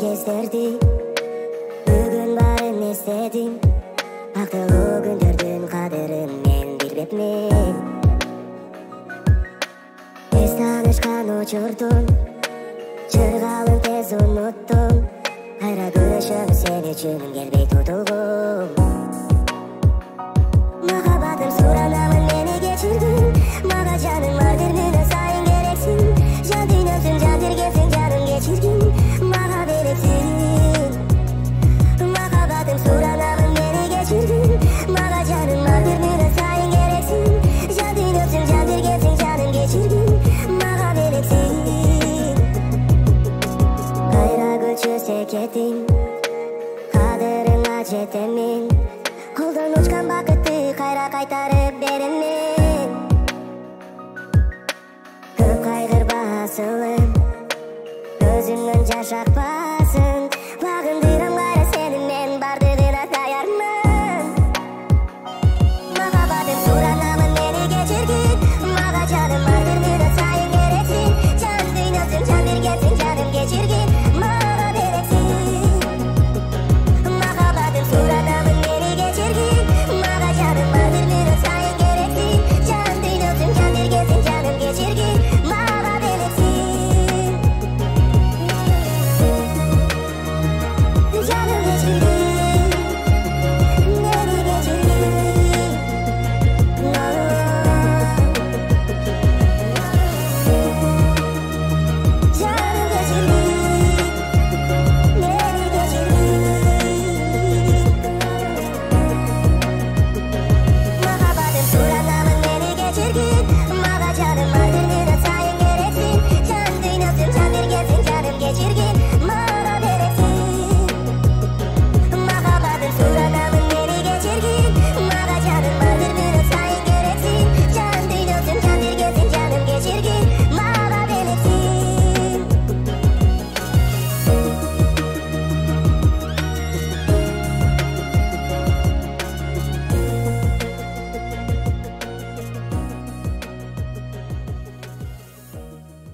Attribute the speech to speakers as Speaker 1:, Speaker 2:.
Speaker 1: кездерди бүгүн баарын эстедим. Актылуу күндөрдүн кадырын мен билбепмин. Эс таанышкан учурдун чыргалын тез унуттум. Кайра көрүшөм сен үчүн келбей тутулгум. Махаббатым суранамын мени кечиргин. Мага жаның бардыр күнү сайын керексиң. Жан дүйнөсүң жан тергесиң жаным кечиргин. Мага берексиң. Махаббатым суранамын мени кечиргин. Мага жаның бардыр күнү сайын керексиң. Жан дүйнөсүң жан тергесиң жаным кечиргин. Мага берексиң. Кайра көчөсө кетиң. Кадырыңа жетемин. Колдон учкан бакытты кайра кайтарып беремин. Көп кайгырба асылым, көзүңдөн жаш акпасын.